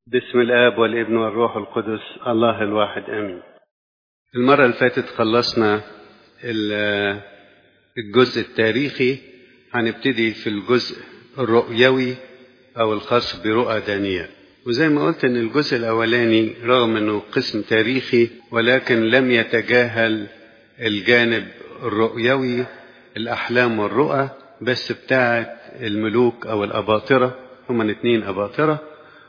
باسم الآب والابن والروح القدس الله الواحد آمين. المرة اللي فاتت خلصنا الجزء التاريخي، هنبتدي في الجزء الرؤيوي أو الخاص برؤى دانيال. وزي ما قلت إن الجزء الأولاني رغم إنه قسم تاريخي ولكن لم يتجاهل الجانب الرؤيوي، الأحلام والرؤى، بس بتاعت الملوك أو الأباطرة، هما الاثنين أباطرة،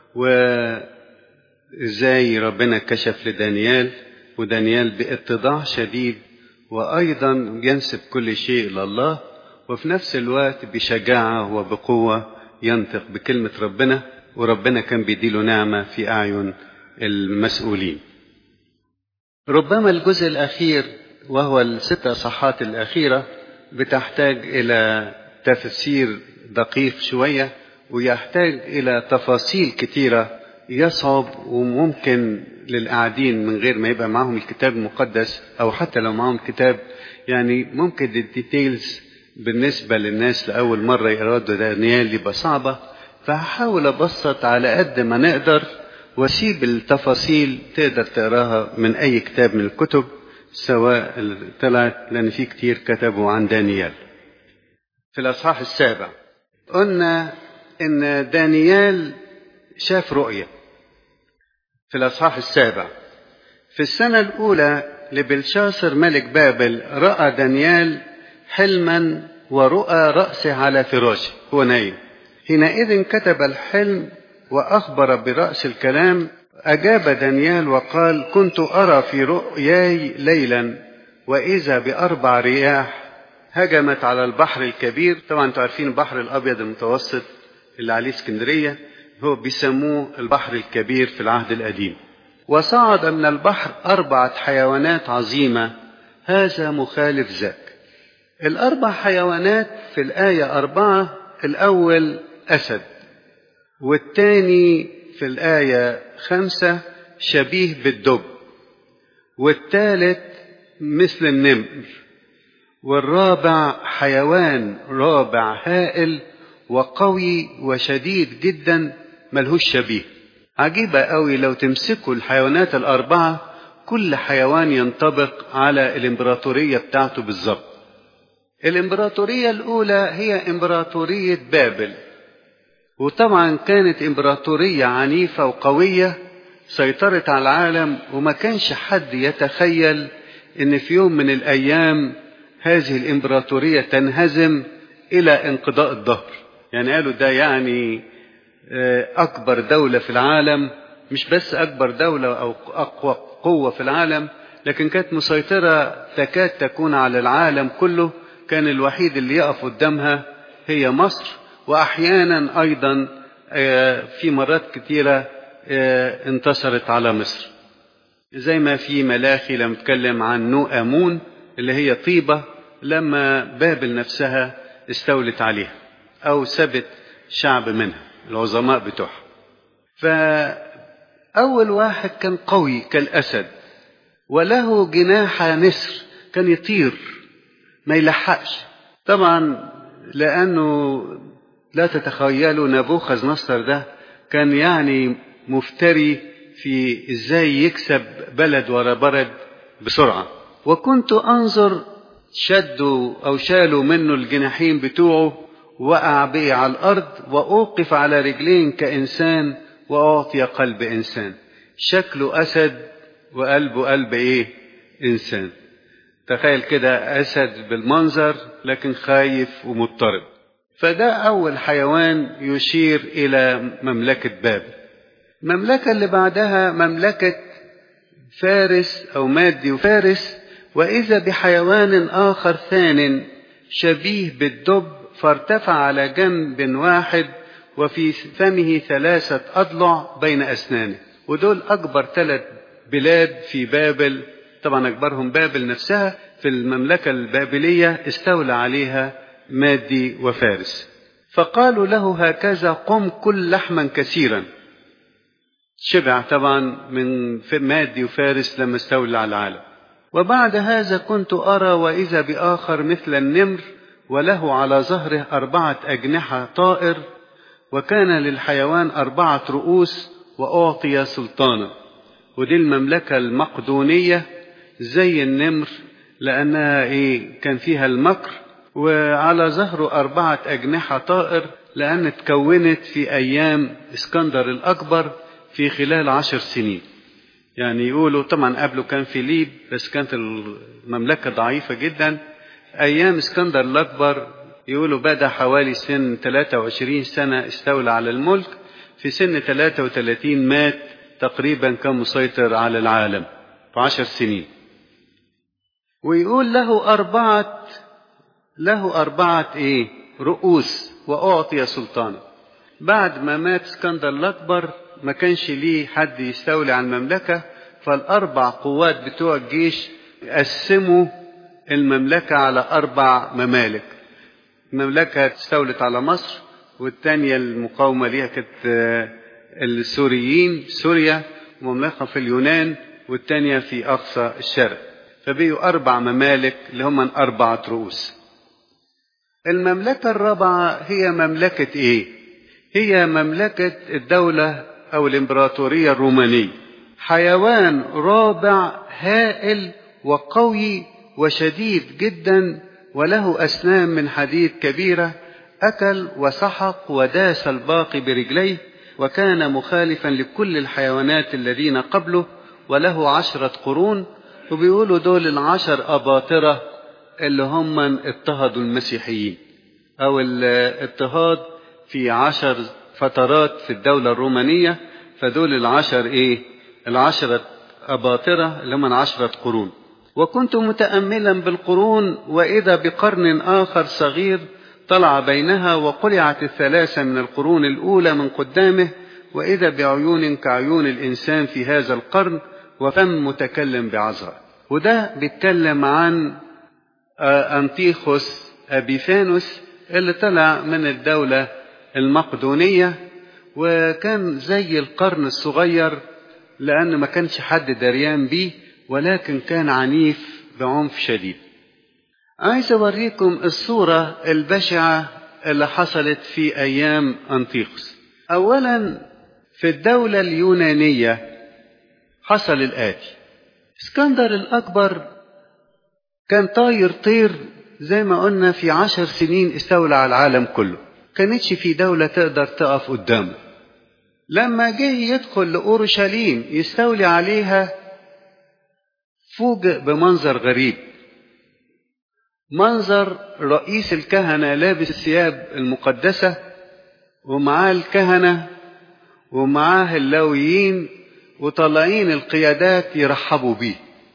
وإزاي ربنا كشف لدانيال، ودانيال باتضاع شديد وأيضا ينسب كل شيء لله، وفي نفس الوقت بشجاعة وبقوة ينطق بكلمة ربنا، وربنا كان بيديله نعمة في أعين المسؤولين. ربما الجزء الأخير وهو الست أصحاحات الأخيرة بتحتاج إلى تفسير دقيق شوية، ويحتاج إلى تفاصيل كتيرة يصعب وممكن للقاعدين من غير ما يبقى معهم الكتاب المقدس، أو حتى لو معهم الكتاب يعني ممكن الديتيلز بالنسبة للناس لأول مرة يقرأوا دانيال يبقى صعبة. فهحاول أبسط على قد ما نقدر واسيب التفاصيل تقدر تقراها من أي كتاب من الكتب سواء طلعت، لأن في كتير كتبوا عن دانيال. في الأصحاح السابع قلنا إن دانيال شاف رؤية. في الأصحاح السابع في السنة الأولى لبلشاصر ملك بابل رأى دانيال حلما ورؤى رأسه على فراشه، هو نايم. حينئذ كتب الحلم وأخبر برأس الكلام. أجاب دانيال وقال: كنت أرى في رؤياي ليلا وإذا بأربع رياح هجمت على البحر الكبير. طبعا انتوا عارفين البحر الأبيض المتوسط اللي عليه اسكندرية هو بيسموه البحر الكبير في العهد القديم. وصعد من البحر 4 حيوانات عظيمة، هذا مخالف ذاك. ال4 حيوانات في الآية 4، الأول أسد، والثاني في الآية 5 شبيه بالدب، والثالث مثل النمر، والرابع حيوان رابع هائل وقوي وشديد جدا ملهوش شبيه. عجيبة قوي لو تمسكوا الحيوانات ال4 كل حيوان ينطبق على الإمبراطورية بتاعته بالظبط. الإمبراطورية الأولى هي إمبراطورية بابل، وطبعا كانت إمبراطورية عنيفة وقوية سيطرت على العالم، وما كانش حد يتخيل إن في يوم من الأيام هذه الإمبراطورية تنهزم إلى انقضاء الدهر. يعني قالوا ده يعني أكبر دولة في العالم، مش بس أكبر دولة أو أقوى قوة في العالم، لكن كانت مسيطرة تكاد تكون على العالم كله. كان الوحيد اللي يقف قدامها هي مصر، وأحيانا أيضا في مرات كتيرة انتصرت على مصر، زي ما في ملاخي لما اتكلم عن نو أمون اللي هي طيبة لما بابل نفسها استولت عليها أو سبت شعب منها العظماء بتوعها. فأول واحد كان قوي كالأسد وله جناح نسر، كان يطير ما يلحقش. طبعا لأنه لا تتخيلوا نبوخذ نصر ده كان يعني مفتري في ازاي يكسب بلد ورا بلد بسرعة. وكنت أنظر شدوا أو شالوا منه الجناحين بتوعه، وقع به على الأرض، وأوقف على رجلين كإنسان وأعطي قلب إنسان. شكله أسد وقلبه قلب إيه؟ إنسان. تخيل كده أسد بالمنظر لكن خايف ومضطرب. فده أول حيوان يشير إلى مملكة بابل. المملكة اللي بعدها مملكة فارس أو مادي وفارس، وإذا بحيوان آخر ثان شبيه بالدب، فارتفع على جنب واحد وفي فمه 3 أضلع بين أسنانه. ودول أكبر 3 بلاد في بابل، طبعا أكبرهم بابل نفسها. في المملكة البابلية استولى عليها مادي وفارس. فقالوا له هكذا قم كل لحما كثيرا. شبع طبعا من مادي وفارس لما استولى على العالم. وبعد هذا كنت أرى وإذا بآخر مثل النمر وله على ظهره 4 أجنحة طائر، وكان للحيوان 4 رؤوس وأعطي سلطانا. ودي المملكة المقدونية زي النمر، لأنها كان فيها المكر، وعلى ظهره 4 أجنحة طائر، لأن تكونت في أيام اسكندر الأكبر في خلال 10 سنين. يعني يقولوا طبعا قبله كان فيليب، بس كانت المملكة ضعيفة جدا. أيام اسكندر الأكبر يقولوا بدأ حوالي سن 23 سنة استولى على الملك. في سن 33 مات، تقريبا كان مسيطر على العالم في 10 سنين. ويقول له أربعة رؤوس وأعطي سلطانا. بعد ما مات اسكندر الأكبر ما كانش ليه حد يستولي على المملكة، فال4 قوات بتوع الجيش قسموا المملكة على 4 ممالك. المملكة استولت على مصر، والتانية المقاومة ليها كانت السوريين سوريا، ومملكة في اليونان، والتانية في أقصى الشرق. فبقوا 4 ممالك اللي هم 4 رؤوس. المملكة الرابعة هي مملكة هي مملكة الدولة أو الإمبراطورية الرومانية. حيوان رابع هائل وقوي وشديد جدا، وله أسنان من حديد كبيرة، أكل وسحق وداس الباقي برجليه، وكان مخالفا لكل الحيوانات الذين قبله، وله 10 قرون. وبيقولوا دول 10 أباطرة اللي هم اضطهدوا المسيحيين، أو الاضطهاد في 10 فترات في الدولة الرومانية. فدول 10 أباطرة اللي هم 10 قرون. وكنت متأملا بالقرون، وإذا بقرن آخر صغير طلع بينها، وقلعت 3 من القرون الأولى من قدامه، وإذا بعيون كعيون الإنسان في هذا القرن، وفم متكلم بعذراء. وده بيتكلم عن أنطيخوس أبيفانوس اللي طلع من الدولة المقدونية، وكان زي القرن الصغير، لأن ما كانش حد دريان بيه، ولكن كان عنيف بعنف شديد. عايز أوريكم الصورة البشعة اللي حصلت في أيام أنطيخوس. أولا في الدولة اليونانية حصل الآتي: اسكندر الأكبر كان طير زي ما قلنا، في 10 سنين استولى على العالم كله، كانتش في دولة تقدر تقف قدامه. لما جه يدخل لأورشليم يستولي عليها، فوجئ بمنظر غريب، منظر رئيس الكهنة لابس الثياب المقدسة، ومعاه الكهنة ومعاه اللاويين، وطالعين القيادات يرحبوا بيه.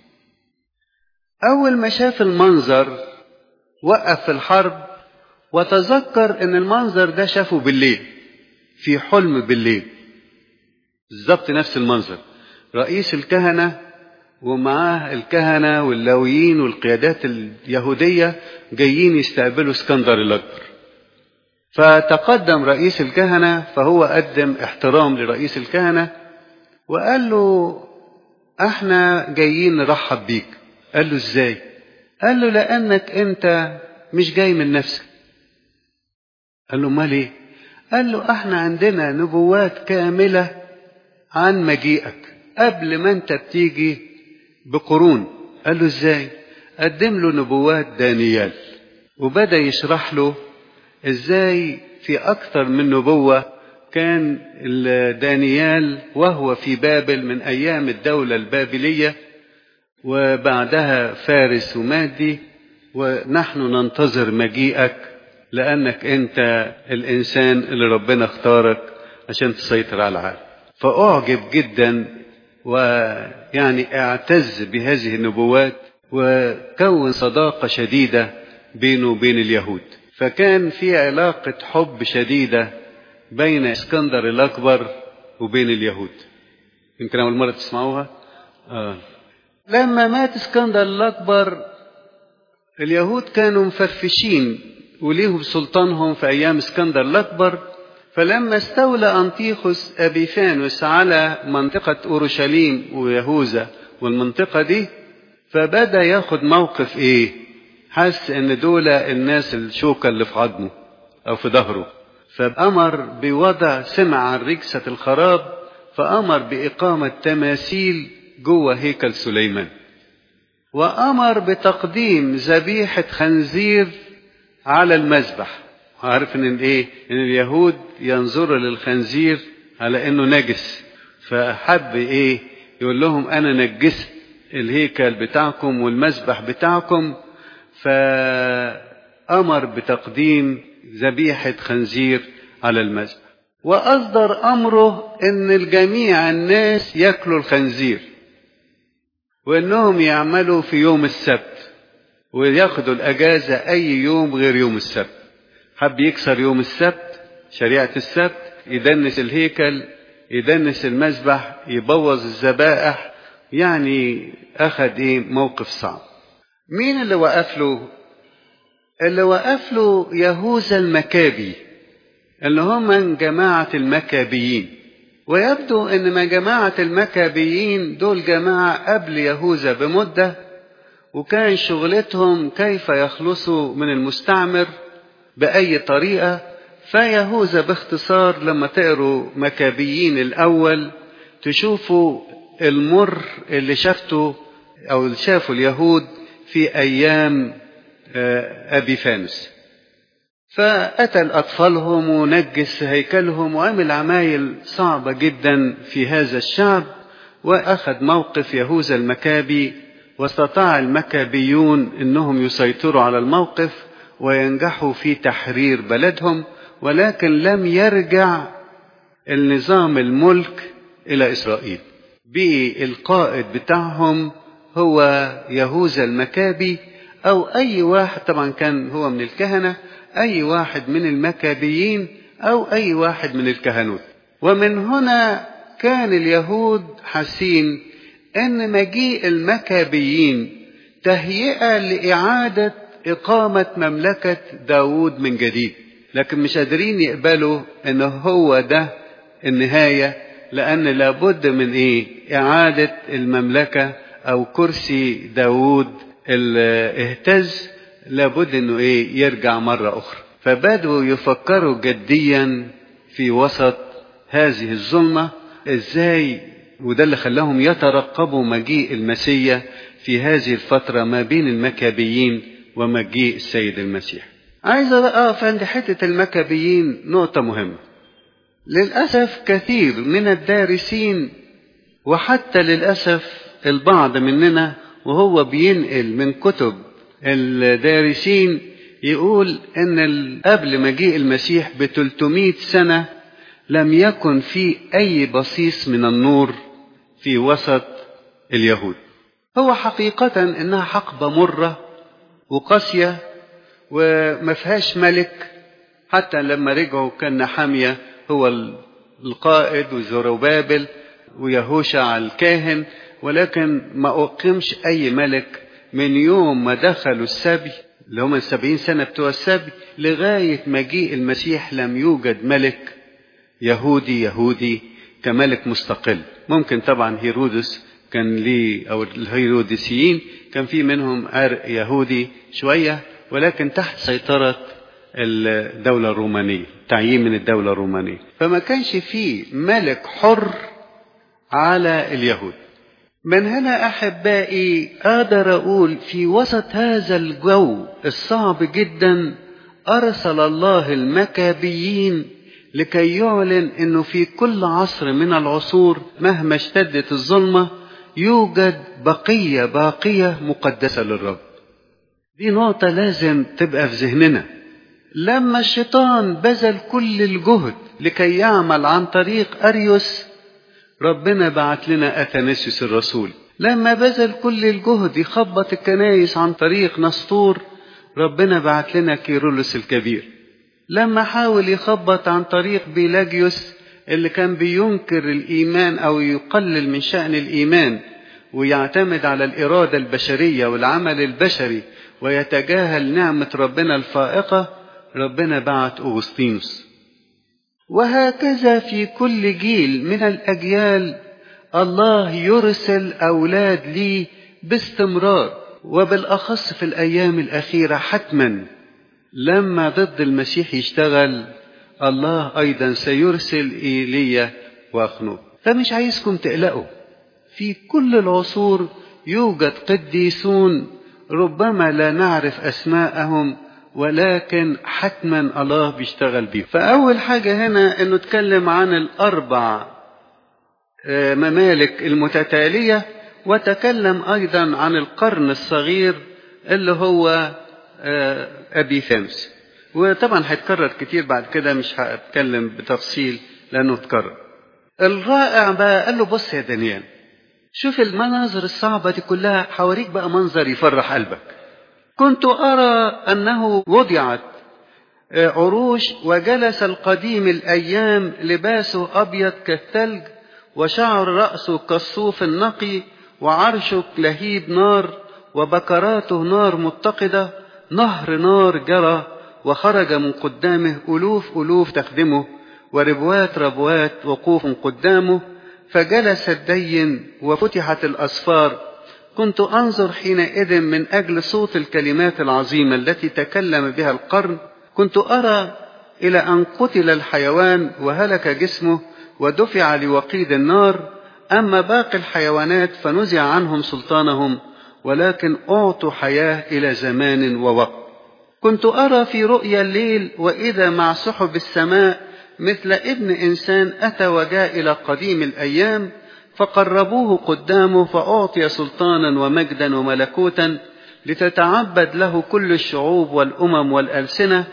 أول ما شاف المنظر وقف في الحرب، وتذكر ان المنظر ده شافه بالليل في حلم بالليل، بالظبط نفس المنظر، رئيس الكهنة ومعاه الكهنة واللاويين والقيادات اليهودية جايين يستقبلوا اسكندر الأكبر. فتقدم رئيس الكهنة، فهو قدم احترام لرئيس الكهنة وقال له: احنا جايين نرحب بيك. قال له: ازاي؟ قال له: لأنك انت مش جاي من نفسك. قال له: امال ايه؟ قال له: احنا عندنا نبوات كاملة عن مجيئك قبل ما انت بتيجي بقرون. قال له: ازاي؟ قدم له نبوات دانيال، وبدأ يشرح له ازاي في اكثر من نبوة كان دانيال وهو في بابل من ايام الدولة البابلية، وبعدها فارس ومادي، ونحن ننتظر مجيئك لأنك أنت الإنسان اللي ربنا اختارك عشان تسيطر على العالم. فأعجب جدا، ويعني اعتز بهذه النبوات، وكون صداقة شديدة بينه وبين اليهود. فكان في علاقة حب شديدة بين اسكندر الأكبر وبين اليهود. يمكن أول مرة تسمعوها. لما مات اسكندر الأكبر، اليهود كانوا مفرفشين وليهم سلطانهم في أيام اسكندر الأكبر. فلما استولى أنطيخوس أبيفانوس على منطقة أورشليم ويهوذا والمنطقة دي، فبدأ ياخد موقف حس ان دول الناس الشوكة اللي في عظمه أو في ظهره، فأمر بوضع سمع عن رجسة الخراب، فأمر بإقامة تماثيل جوه هيكل سليمان، وأمر بتقديم ذبيحة خنزير على المذبح. عارف إن اليهود ينظروا للخنزير على إنه نجس، فحب يقول لهم أنا نجست الهيكل بتاعكم والمذبح بتاعكم، فأمر بتقديم ذبيحة خنزير على المذبح. وأصدر أمره إن الجميع الناس يأكلوا الخنزير، وإنهم يعملوا في يوم السبت ويأخذوا الأجازة أي يوم غير يوم السبت. حب يكسر يوم السبت، شريعة السبت، يدنس الهيكل، يدنس المذبح، يبوظ الذبائح، يعني أخذ موقف صعب. مين اللي وقف له؟ اللي وقف له يهوذا المكابي، اللي هم من جماعة المكابيين. ويبدو ان ما جماعة المكابيين دول جماعة قبل يهوذا بمدة، وكان شغلتهم كيف يخلصوا من المستعمر بأي طريقة. فيهوذا باختصار لما تقروا مكابيين الأول تشوفوا المر اللي شافته أو اللي شافوا اليهود في أيام أبيفانوس. فقتل أطفالهم ونجس هيكلهم وعمل عمايل صعبة جدا في هذا الشعب، وأخذ موقف يهوذا المكابي، واستطاع المكابيون أنهم يسيطروا على الموقف وينجحوا في تحرير بلدهم. ولكن لم يرجع النظام الملك إلى إسرائيل، بقي القائد بتاعهم هو يهوذا المكابي، أو أي واحد، طبعا كان هو من الكهنة، أي واحد من المكابيين أو أي واحد من الكهنوت. ومن هنا كان اليهود حاسين أن مجيء المكابيين تهيئة لإعادة إقامة مملكة داود من جديد، لكن مش قادرين يقبلوا أنه هو ده النهاية، لأن لابد من إعادة المملكة أو كرسي داود اللي اهتز، لابد أنه يرجع مرة أخرى. فبدأوا يفكروا جديا في وسط هذه الظلمة إزاي، وده اللي خلاهم يترقبوا مجيء المسيح في هذه الفترة ما بين المكابيين ومجيء السيد المسيح. عايز أقف عند حتة المكابيين نقطة مهمة. للأسف كثير من الدارسين، وحتى للأسف البعض مننا وهو بينقل من كتب الدارسين، يقول ان قبل مجيء المسيح ب300 سنة لم يكن في اي بصيص من النور في وسط اليهود. هو حقيقة انها حقبة مرة وقاسية وما فيهاش ملك. حتى لما رجعوا كان نحمية هو القائد وزربابل ويهوشع الكاهن، ولكن ما أقيمش أي ملك من يوم ما دخلوا السبي اللي هم 70 سنة بتوع السبي لغاية مجيء المسيح. لم يوجد ملك يهودي كملك مستقل. ممكن طبعا هيرودس كان ليه، أو الهيروديسيين كان في منهم عرق يهودي شوية، ولكن تحت سيطرة الدولة الرومانية، تعيين من الدولة الرومانية، فما كانش فيه ملك حر على اليهود. من هنا أحبائي أقدر أقول في وسط هذا الجو الصعب جدا أرسل الله المكابيين لكي يعلن أنه في كل عصر من العصور مهما اشتدت الظلمة يوجد بقية باقية مقدسة للرب. دي نقطة لازم تبقى في ذهننا. لما الشيطان بذل كل الجهد لكي يعمل عن طريق أريوس، ربنا بعت لنا أثناسيوس الرسول. لما بذل كل الجهد يخبط الكنائس عن طريق نسطور، ربنا بعت لنا كيرلس الكبير. لما حاول يخبط عن طريق بيلاجيوس اللي كان بينكر الإيمان أو يقلل من شأن الإيمان ويعتمد على الإرادة البشرية والعمل البشري ويتجاهل نعمة ربنا الفائقة، ربنا بعت أغسطينوس. وهكذا في كل جيل من الأجيال الله يرسل أولاد لي باستمرار، وبالأخص في الأيام الأخيرة حتما لما ضد المسيح يشتغل الله أيضا سيرسل إيليا وأخنوخ. فمش عايزكم تقلقوا، في كل العصور يوجد قديسون ربما لا نعرف أسماءهم، ولكن حتما الله بيشتغل بيهم. فأول حاجة هنا أنه اتكلم عن الأربع ممالك المتتالية، وتكلم أيضا عن القرن الصغير اللي هو أبيفانوس. وطبعا هيتكرر كتير بعد كده، مش هتكلم بتفصيل لأنه اتكرر. الرائع بقى قال له بص يا دانيال، شوف المناظر الصعبة دي كلها، حواليك بقى منظر يفرح قلبك. كنت أرى أنه وضعت عروش، وجلس القديم الأيام لباسه أبيض كالثلج، وشعر رأسه كالصوف النقي، وعرشه لهيب نار، وبكراته نار متقدة، نهر نار جرى وخرج من قدامه، ألوف تخدمه، وربوات ربوات وقوف قدامه. فجلس الدين وفتحت الأسفار. كنت أنظر حينئذ من أجل صوت الكلمات العظيمة التي تكلم بها القرن. كنت أرى إلى أن قتل الحيوان وهلك جسمه ودفع لوقيد النار. أما باقي الحيوانات فنزع عنهم سلطانهم، ولكن أعطوا حياة إلى زمان ووقت. كنت أرى في رؤيا الليل، وإذا مع سحب السماء مثل ابن إنسان أتى وجاء إلى قديم الأيام، فقربوه قدامه، فأعطي سلطانا ومجدا وملكوتا لتتعبد له كل الشعوب والأمم والألسنة.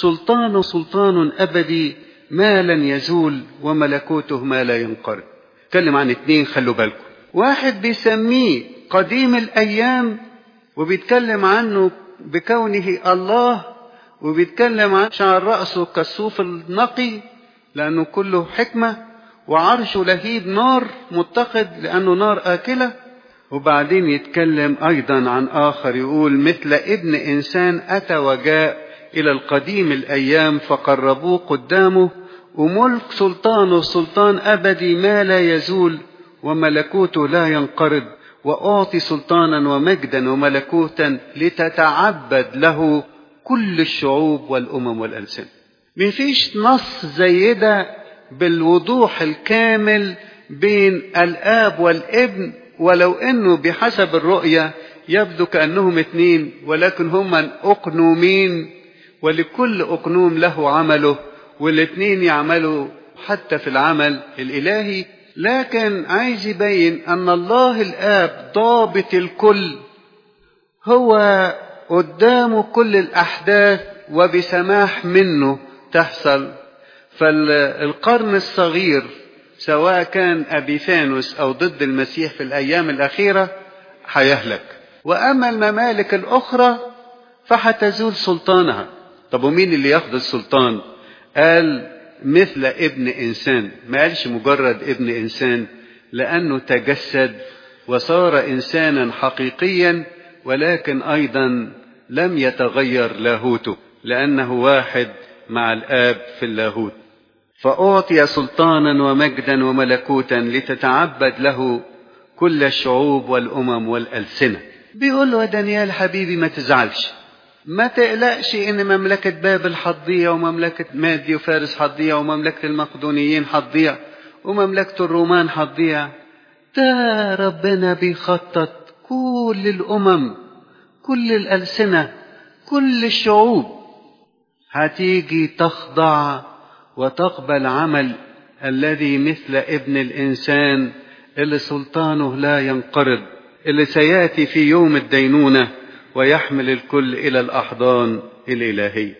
سلطان أبدي ما لن يزول، وملكوته ما لا ينقرض. اتكلم عن اتنين، خلوا بالكم. واحد بيسميه قديم الأيام، وبيتكلم عنه بكونه الله، وبيتكلم عن شعر رأسه كالصوف النقي لأنه كله حكمة، وعرشه لهيب نار متقد لأنه نار آكلة. وبعدين يتكلم أيضا عن آخر، يقول مثل ابن إنسان أتى وجاء إلى القديم الأيام، فقربوه قدامه، وملك سلطانه سلطان أبدي ما لا يزول، وملكوته لا ينقرض، وأعطي سلطانا ومجدا وملكوتا لتتعبد له كل الشعوب والأمم والألسنة. مفيش نص زي ده بالوضوح الكامل بين الآب والابن، ولو أنه بحسب الرؤية يبدو كأنهم اتنين، ولكن هما أقنومين، ولكل أقنوم له عمله، والاتنين يعملوا حتى في العمل الإلهي. لكن عايز يبين أن الله الآب ضابط الكل، هو قدامه كل الأحداث وبسماح منه تحصل. فالقرن الصغير سواء كان أبيفانوس أو ضد المسيح في الأيام الأخيرة هيهلك، وأما الممالك الأخرى فحتزول سلطانها. طب ومين اللي ياخد السلطان؟ قال مثل ابن إنسان، ما قالش مجرد ابن إنسان، لأنه تجسد وصار إنسانا حقيقيا، ولكن أيضا لم يتغير لاهوته لأنه واحد مع الآب في اللاهوت. فأعطي سلطانا ومجدا وملكوتا لتتعبد له كل الشعوب والأمم والألسنة. بيقول له يا دانيال حبيبي ما تزعلش، ما تقلقش إن مملكة بابل هتضيع، ومملكة مادي وفارس هتضيع، ومملكة المقدونيين هتضيع، ومملكة الرومان هتضيع. ده ربنا بيخطط كل الأمم، كل الألسنة، كل الشعوب هتيجي تخضع وتقبل عمل الذي مثل ابن الإنسان اللي سلطانه لا ينقرض، اللي سيأتي في يوم الدينونة ويحمل الكل إلى الأحضان الإلهية.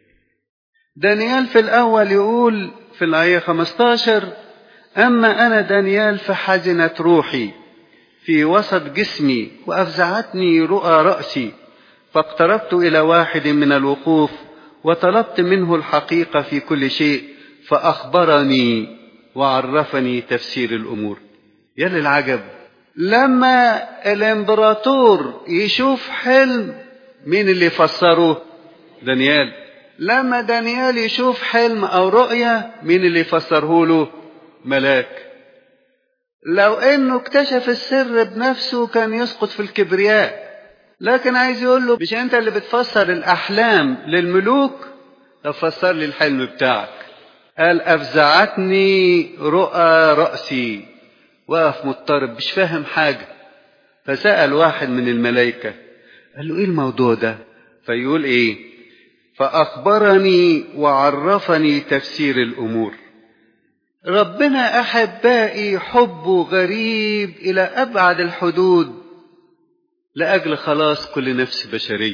دانيال في الأول يقول في الآية 15: أما أنا دانيال فحزنت روحي في وسط جسمي، وأفزعتني رؤى رأسي، فاقتربت إلى واحد من الوقوف وطلبت منه الحقيقة في كل شيء، فأخبرني وعرفني تفسير الأمور. يا للعجب، لما الامبراطور يشوف حلم مين اللي يفسره؟ دانيال. لما دانيال يشوف حلم أو رؤية مين اللي يفسره له؟ ملاك. لو انه اكتشف السر بنفسه كان يسقط في الكبرياء، لكن عايز يقول له مش انت اللي بتفسر الأحلام للملوك؟ طب فسر لي الحلم بتاعك. قال أفزعتني رؤى رأسي. وقف مضطرب مش فاهم حاجة، فسأل واحد من الملائكة قال له إيه الموضوع ده؟ فيقول إيه؟ فأخبرني وعرفني تفسير الأمور. ربنا أحبائي حبه غريب إلى أبعد الحدود لأجل خلاص كل نفس بشرية.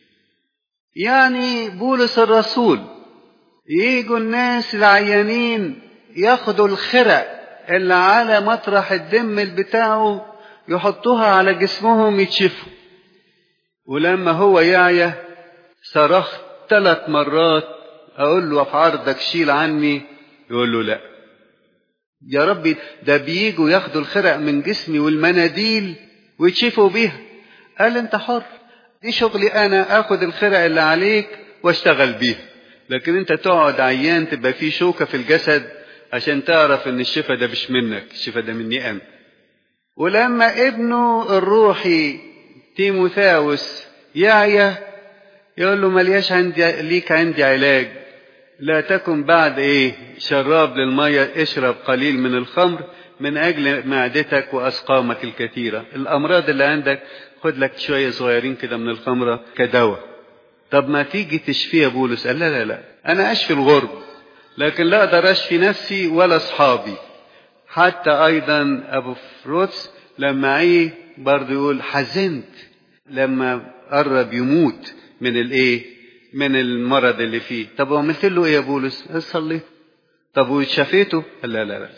يعني بولس الرسول ييجوا الناس العيانين ياخدوا الخرق اللي على مطرح الدم بتاعه يحطوها على جسمهم يتشفوا، ولما هو يعيا صرخت 3 مرات أقول له في عرضك شيل عني، يقول له لا يا ربي، ده بييجوا ياخدوا الخرق من جسمي والمناديل ويتشفوا بيها. قال انت حر، دي شغلي انا، اخد الخرق اللي عليك واشتغل بيها، لكن انت تقعد عيان تبقى فيه شوكة في الجسد عشان تعرف ان الشفا ده مش منك، الشفا ده مني انا. ولما ابنه الروحي تيموثاوس يعيا يقول له ملياش عندي علاج، لا تكن بعد شراب للمية، اشرب قليل من الخمر من اجل معدتك واسقامك الكثيرة. الامراض اللي عندك خد لك شوية صغيرين كده من الخمرة كدواء. طب ما تيجي تشفي يا بولس؟ قال لا انا اشفي الغرب، لكن لا اقدر اشفي نفسي ولا اصحابي. حتى ايضا ابو فروتس لما عيه برضه يقول حزنت لما قرب يموت من المرض اللي فيه. طب وعملت له ايه يا بولس؟ صليت. طب وشفيته؟ لا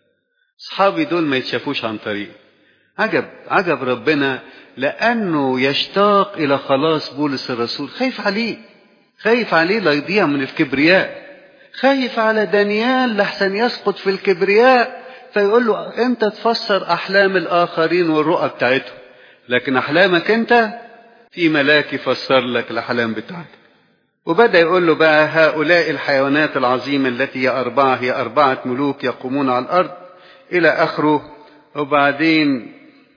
اصحابي دول ما يتشافوش عن طريق. عجب ربنا، لانه يشتاق الى خلاص بولس الرسول. خايف عليه لا يضيع من الكبرياء، خايف على دانيال لحسن يسقط في الكبرياء، فيقول له انت تفسر احلام الاخرين والرؤى بتاعتهم، لكن احلامك انت في ملاك يفسر لك الاحلام بتاعتك. وبدأ يقول له بقى هؤلاء الحيوانات العظيمة التي هي 4 ملوك يقومون على الأرض إلى آخره. وبعدين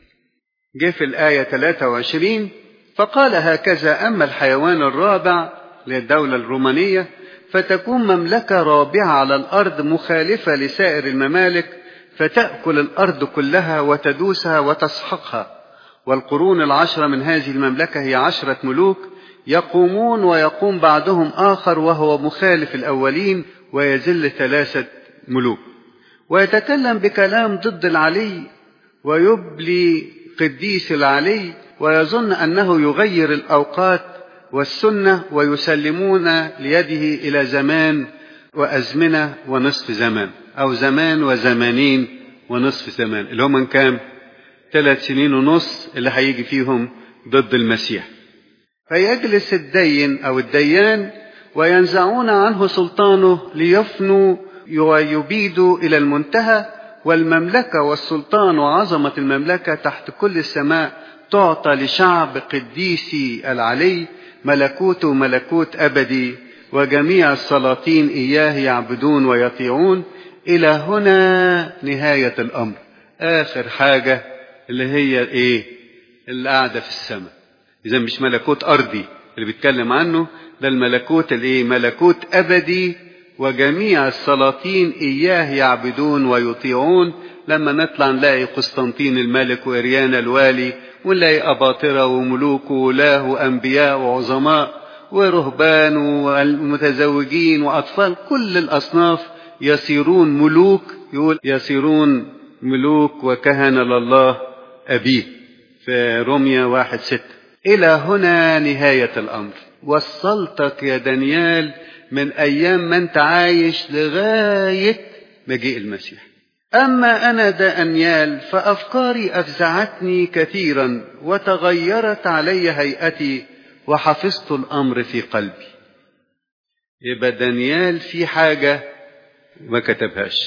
جه في الآية 23 فقال هكذا أما الحيوان الرابع للدولة الرومانية فتكون مملكة رابعة على الأرض مخالفة لسائر الممالك، فتأكل الأرض كلها وتدوسها وتسحقها. والقرون 10 من هذه المملكة هي 10 ملوك يقومون ويقوم بعدهم آخر وهو مخالف الأولين، ويذل 3 ملوك. ويتكلم بكلام ضد العلي ويبلي قديس العلي، ويظن أنه يغير الأوقات والسنة، ويسلمون ليده إلى زمان وأزمنة ونصف زمان، أو زمان وزمانين ونصف زمان، اللي هم من كام؟ 3 سنين ونص اللي هيجي فيهم ضد المسيح. فيجلس الدين أو الديان وينزعون عنه سلطانه ليفنوا ويبيدوا إلى المنتهى، والمملكة والسلطان وعظمة المملكة تحت كل السماء تعطى لشعب قديسي العلي، ملكوته ملكوت أبدي، وجميع السلاطين إياه يعبدون ويطيعون. إلى هنا نهاية الأمر. آخر حاجة اللي هي اللي قاعدة في السماء. إذا مش ملكوت أرضي اللي بيتكلم عنه، ده الملكوت ملكوت أبدي، وجميع السلاطين إياه يعبدون ويطيعون. لما نطلع نلاقي قسطنطين الملك وإريانا الوالي، ونلاقي أباطرة وملوك وولاه وأنبياء وعظماء ورهبان ومتزوجين وأطفال، كل الأصناف يصيرون ملوك. يقول يصيرون ملوك وكهنة لله أبيه في روميا 1:6. إلى هنا نهاية الأمر. وصلتك يا دانيال من أيام ما أنت عايش لغاية مجيء المسيح. أما أنا دانيال فأفكاري أفزعتني كثيرا، وتغيرت علي هيئتي، وحفظت الأمر في قلبي. يبقى دانيال في حاجة ما كتبهاش،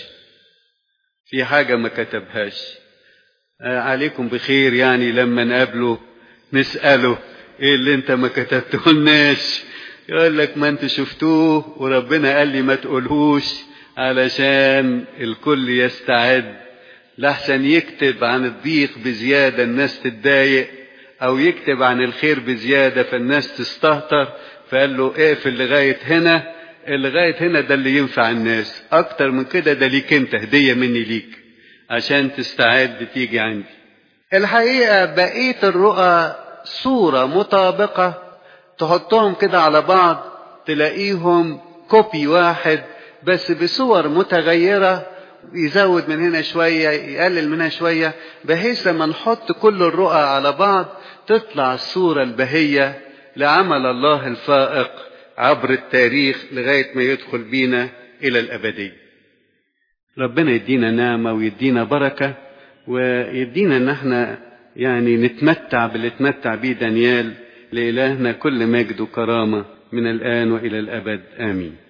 عليكم بخير يعني لما نقابله نسأله ايه اللي انت ما كتبته لناش، يقول لك ما انت شفتوه وربنا قال لي ما تقولهوش علشان الكل يستعد، لحسن يكتب عن الضيق بزيادة الناس تتضايق، او يكتب عن الخير بزيادة فالناس تستهتر. فقال له اقفل لغاية هنا، لغاية هنا ده اللي ينفع الناس، أكتر من كده ده ليك أنت، هدية مني ليك عشان تستعد تيجي عندي. الحقيقة بقية الرؤى صورة مطابقة، تحطهم كده على بعض تلاقيهم كوبي واحد بس بصور متغيرة، يزود من هنا شوية يقلل منها شوية، بحيث لما نحط كل الرؤى على بعض تطلع الصورة البهية لعمل الله الفائق عبر التاريخ لغاية ما يدخل بينا إلى الأبدية. ربنا يدينا نعمة ويدينا بركة ويدينا ان احنا يعني نتمتع باللي اتمتع بيه دانيال. لإلهنا كل مجد وكرامة من الآن وإلى الأبد، آمين.